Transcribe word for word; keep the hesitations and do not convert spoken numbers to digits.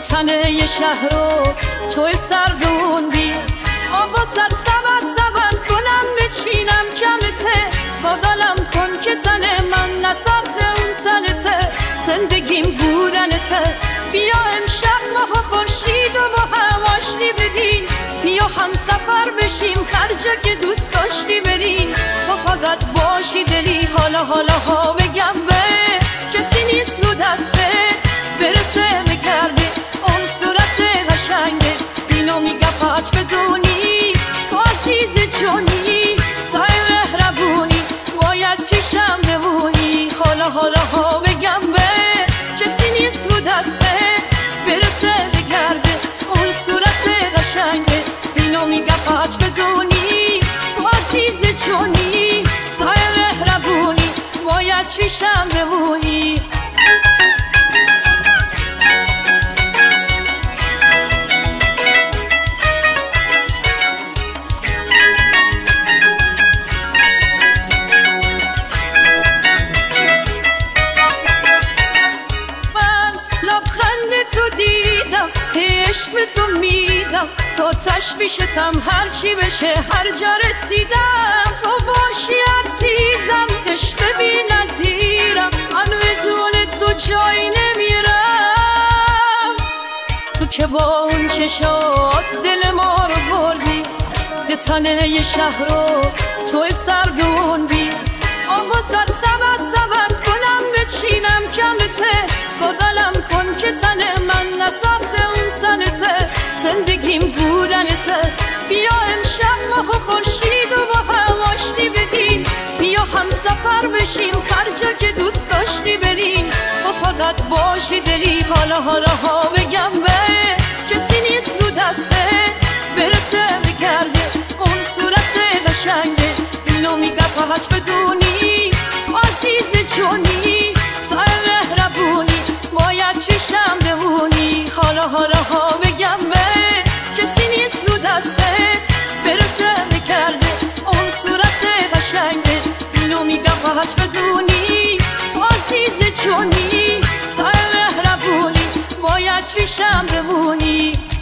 تنه شهر رو توی سردون بی آبا صد سبت سبت کنم بچینم کمته بادالم کن که تن من نساخته اون تنته زندگیم بودنته بیا امشب ماه خورشید و با هم آشتی بدین بیا هم سفر بشیم هر جا که دوست داشتی برین تو فقط باشی دلی حالا حالا ها بگم به کسی نیست رو دستت برسه بگرده اون صورت قشنگه اینو میگم پاچ بدونی تو عزیز جونی تا مهربونی باید پیشم بمونی حالا حالا ها بگم به کسی نیست رو دستت برسه بگرده اون صورت قشنگه اینو میگم پاچ بدونی تو عزیز جونی تا مهربونی باید پیشم بمونی عشق به تو میدم تا تشبیشتم هرچی بشه هر جا رسیدم تو باشی عزیزم عشق بی نظیرم من بدون تو جایی نمیرم تو که با اون چشات دل ما رو بردی به تنه شهر رو توی سردون بی آبا صد سبت سبت کنم بچینم کمته بادالم کن که تن من نساخته اون تنته زندگیم بودنته بیا امشب ماه و خورشید و با هم آشتی بدین بیا هم سفر بشیم هر جا که دوست داشتی برین تو فقط باشی دلی حالا حالا ها بگم به کسی نیست رو دستت برسه بگرده اون صورت قشنگه اینو میگم فقط بدونی تو عزیز جونی تا مهربونی باید پیشم بمونی حالا حالا ها بگم به کسی نیست رو دستت برسه بگرده اون صورت قشنگه اینو میگم فقط بدونی تو عزیز جونی تا مهربونی باید پیشم بمونی